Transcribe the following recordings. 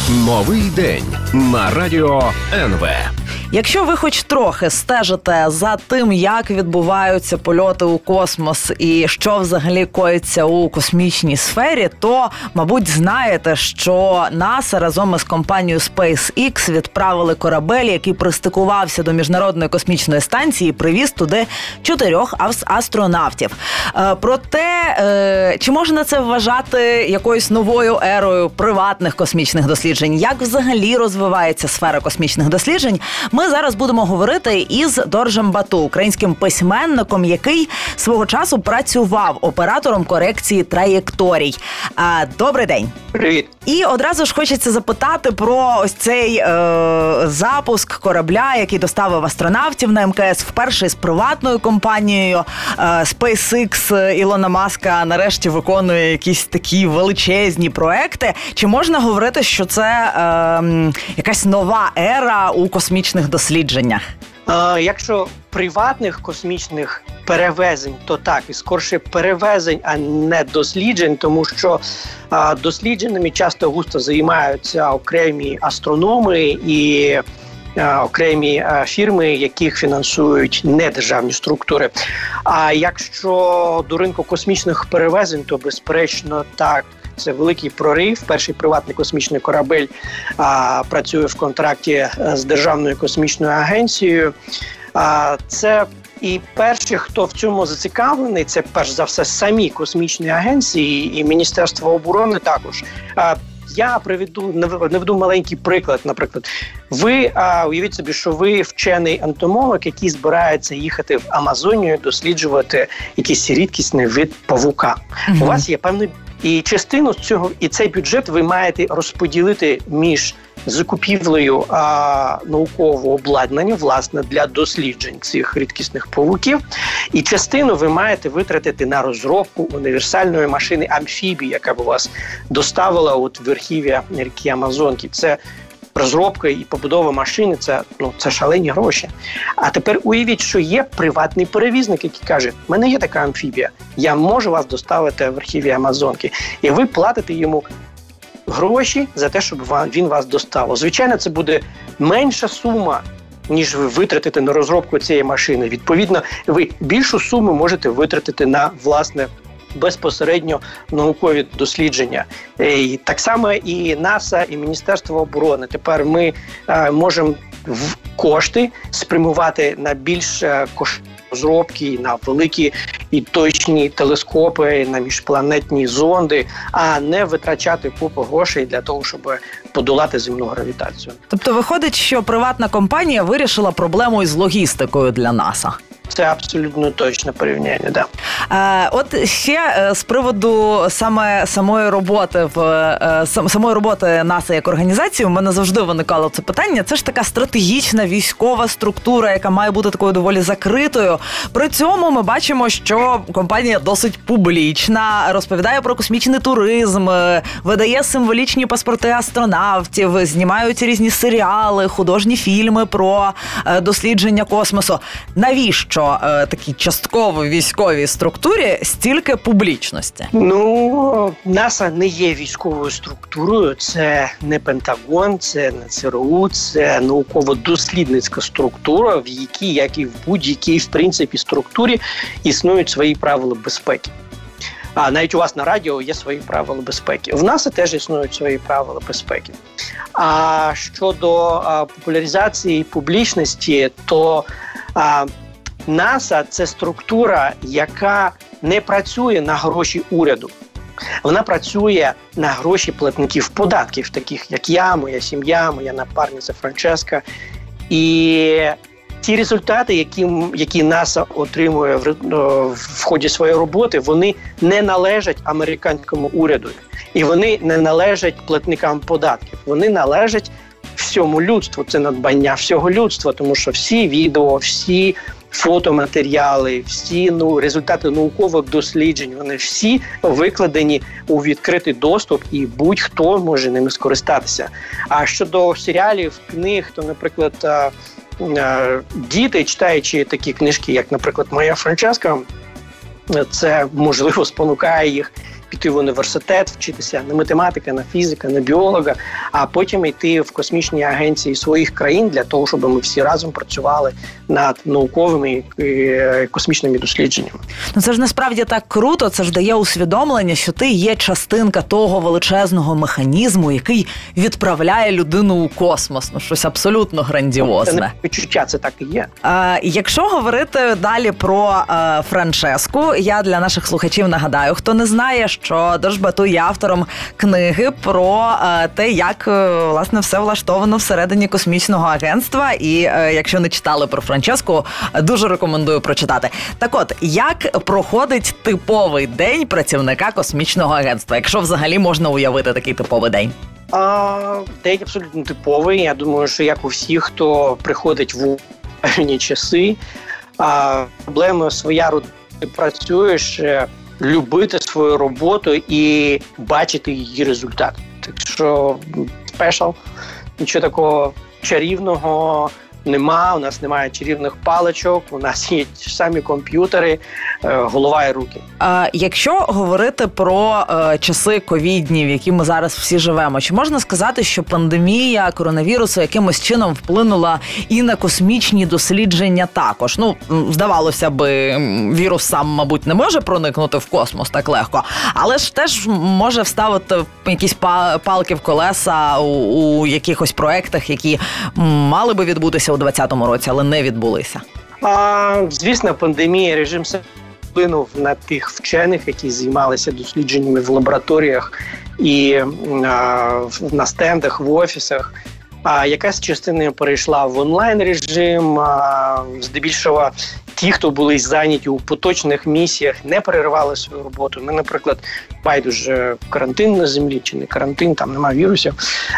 Новий день на Радіо НВ. Якщо ви хоч трохи стежите за тим, як відбуваються польоти у космос і що взагалі коїться у космічній сфері, то, мабуть, знаєте, що НАСА разом із компанією SpaceX відправили корабель, який пристикувався до Міжнародної космічної станції і привіз туди 4 астронавтів. Проте, чи можна це вважати якоюсь новою ерою приватних космічних досліджень? Як взагалі розвивається сфера космічних досліджень? Ми зараз будемо говорити із Доржем Бату, українським письменником, який свого часу працював оператором корекції траєкторій. Добрий день. Привіт. І одразу ж хочеться запитати про ось цей запуск корабля, який доставив астронавтів на МКС, вперше з приватною компанією. SpaceX Ілона Маска нарешті виконує якісь такі величезні проекти. Чи можна говорити, що це якась нова ера у космічних дослідженнях? Якщо приватних космічних перевезень, то так, і скорше перевезень, а не досліджень, тому що дослідженнями часто густо займаються окремі астрономи і окремі фірми, яких фінансують недержавні структури. А якщо до ринку космічних перевезень, то безперечно так. Це великий прорив. Перший приватний космічний корабель працює в контракті з Державною космічною агенцією. Це і перші, хто в цьому зацікавлений, це перш за все самі космічні агенції і Міністерство оборони також. Я наведу маленький приклад. Наприклад, ви уявіть собі, що ви вчений ентомолог, який збирається їхати в Амазонію досліджувати якийсь рідкісний вид павука. У вас є певний і частину з цього, і цей бюджет ви маєте розподілити між закупівлею наукового обладнання, власне, для досліджень цих рідкісних павуків, і частину ви маєте витратити на розробку універсальної машини амфібії, яка б вас доставила в архіві ріки Амазонки. Це розробка і побудова машини – це шалені гроші. А тепер уявіть, що є приватний перевізник, який каже: «У мене є така амфібія, я можу вас доставити в архіві Амазонки». І ви платите йому гроші за те, щоб він вас доставив. Звичайно, це буде менша сума, ніж ви витратите на розробку цієї машини. Відповідно, ви більшу суму можете витратити на, власне, безпосередньо наукові дослідження. І так само і НАСА, і Міністерство оборони. Тепер ми можемо кошти спрямувати на більш розробки, на великі і точні телескопи, на міжпланетні зонди, а не витрачати купу грошей для того, щоб подолати земну гравітацію. Тобто виходить, що приватна компанія вирішила проблему із логістикою для НАСА? Це абсолютно точне порівняння, да. От ще з приводу самої роботи НАСА як організації, у мене завжди виникало це питання. Це ж така стратегічна військова структура, яка має бути такою доволі закритою. При цьому ми бачимо, що компанія досить публічна, розповідає про космічний туризм, видає символічні паспорти астронавтів, знімають різні серіали, художні фільми про дослідження космосу. Навіщо такій частково військовій структурі стільки публічності? НАСА не є військовою структурою, це не Пентагон, це не ЦРУ, це науково-дослідницька структура, в якій, як і в будь-якій, в принципі, структурі існують свої правила безпеки. А навіть у вас на радіо є свої правила безпеки. В НАСА теж існують свої правила безпеки. А щодо популяризації і публічності, то НАСА – це структура, яка не працює на гроші уряду. Вона працює на гроші платників податків, таких як я, моя сім'я, моя напарниця Франческа. І ті результати, які НАСА отримує в ході своєї роботи, вони не належать американському уряду. І вони не належать платникам податків. Вони належать всьому людству. Це надбання всього людства, тому що всі відео, всі фотоматеріали, всі результати наукових досліджень, вони всі викладені у відкритий доступ, і будь-хто може ними скористатися. А щодо серіалів, книг, то, наприклад, діти, читаючи такі книжки, як, наприклад, моя Франческа, це, можливо, спонукає їх піти в університет, вчитися на математика, на фізика, на біолога, а потім йти в космічні агенції своїх країн для того, щоб ми всі разом працювали над науковими і космічними дослідженнями. Ну це ж насправді так круто, це ж дає усвідомлення, що ти є частинка того величезного механізму, який відправляє людину у космос. Ну щось абсолютно грандіозне. Це не відчуття, це так і є. Якщо говорити далі про Франческу, я для наших слухачів нагадаю, хто не знає, що Дошбату є автором книги про те, як, власне, все влаштовано всередині космічного агентства. І якщо не читали про Франческу, дуже рекомендую прочитати. Так от, як проходить типовий день працівника космічного агентства, якщо взагалі можна уявити такий типовий день? День абсолютно типовий. Я думаю, що як у всіх, хто приходить в певні часи, проблема своя родина, ти працюєш, любити свою роботу і бачити її результат. Так що спешл, нічого такого чарівного нема, у нас немає чарівних паличок, у нас є самі комп'ютери, голова і руки. Якщо говорити про часи ковідні, в які ми зараз всі живемо, чи можна сказати, що пандемія коронавірусу якимось чином вплинула і на космічні дослідження також? Ну, здавалося би, вірус сам, мабуть, не може проникнути в космос так легко, але ж теж може вставити якісь палки в колеса у якихось проектах, які мали би відбутися у 2020 році, але не відбулися. Звісно, пандемія, режим вплинув на тих вчених, які займалися дослідженнями в лабораторіях і на стендах, в офісах. Якась частина перейшла в онлайн-режим, здебільшого ті, хто були зайняті у поточних місіях, не переривали свою роботу. Ми, наприклад, байдуже карантин на землі, чи не карантин, там немає вірусів,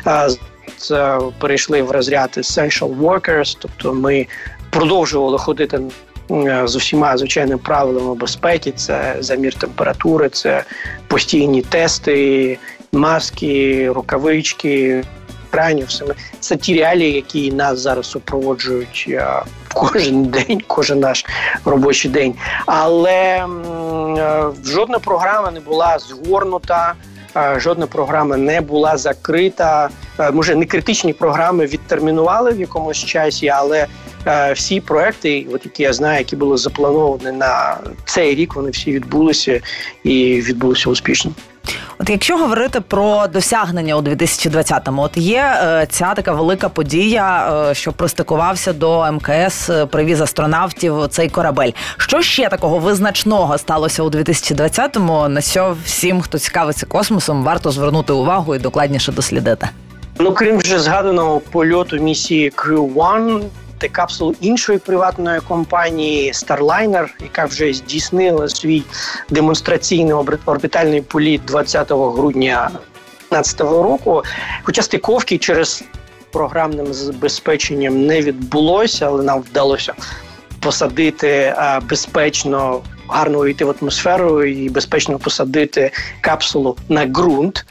перейшли в розряд essential workers, тобто ми продовжували ходити з усіма звичайними правилами безпеки, це замір температури, це постійні тести, маски, рукавички, екранів. Це ті реалії, які нас зараз супроводжують кожен день, кожен наш робочий день. Але жодна програма не була згорнута, жодна програма не була закрита. Може, не критичні програми відтермінували в якомусь часі, але всі проекти, які я знаю, які були заплановані на цей рік, вони всі відбулися і відбулися успішно. От якщо говорити про досягнення у 2020-му, от є ця така велика подія, що пристикувався до МКС, привіз астронавтів цей корабель. Що ще такого визначного сталося у 2020-му, на що всім, хто цікавиться космосом, варто звернути увагу і докладніше дослідити? Крім вже згаданого польоту місії Crew One, це капсула іншої приватної компанії Starliner, яка вже здійснила свій демонстраційний орбітальний політ 20 грудня 2015 року. Хоча стиковки через програмним забезпеченням не відбулося, але нам вдалося посадити безпечно, гарно увійти в атмосферу і безпечно посадити капсулу на ґрунт,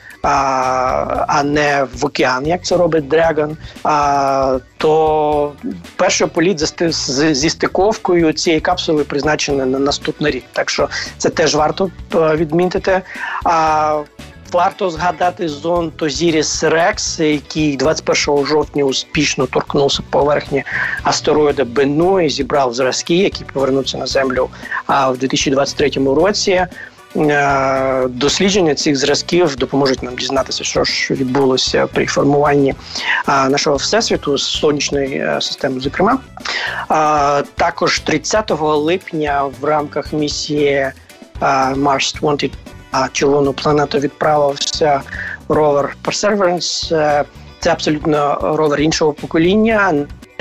а не в океан, як це робить Dragon. То перший політ зі стиковкою цієї капсули призначений на наступний рік. Так що це теж варто відмітити. Варто згадати зонд Озіріс-Рекс, який 21 жовтня успішно торкнувся поверхні астероїда Бенну і зібрав зразки, які повернуться на Землю в 2023 році. Дослідження цих зразків допоможуть нам дізнатися, що ж відбулося при формуванні нашого Всесвіту, сонячної системи, зокрема. Також 30 липня в рамках місії Mars 20 червону планету відправився ровер Perseverance. Це абсолютно ровер іншого покоління.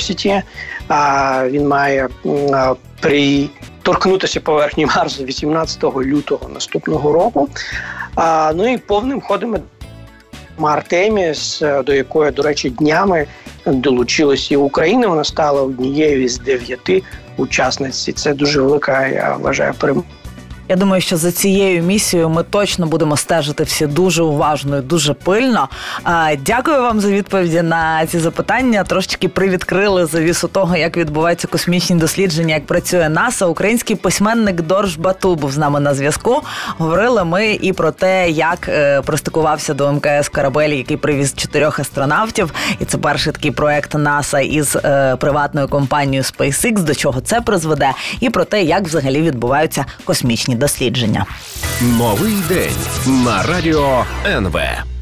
Він має торкнутися поверхні Марсу 18 лютого наступного року. І повним ходом Артеміс, до якої, до речі, днями долучилася і Україна. Вона стала однією із 9 учасниць. І це дуже велика, я вважаю, перемога Я думаю, що за цією місією ми точно будемо стежити всі дуже уважно і дуже пильно. Дякую вам за відповіді на ці запитання. Трошечки привідкрили завісу того, як відбуваються космічні дослідження, як працює НАСА. Український письменник Дорж Бату був з нами на зв'язку. Говорили ми і про те, як пристикувався до МКС корабель, який привіз 4 астронавтів. І це перший такий проект НАСА із приватною компанією SpaceX, до чого це призведе, і про те, як взагалі відбуваються космічні дослідження. Новий день на радіо НВ.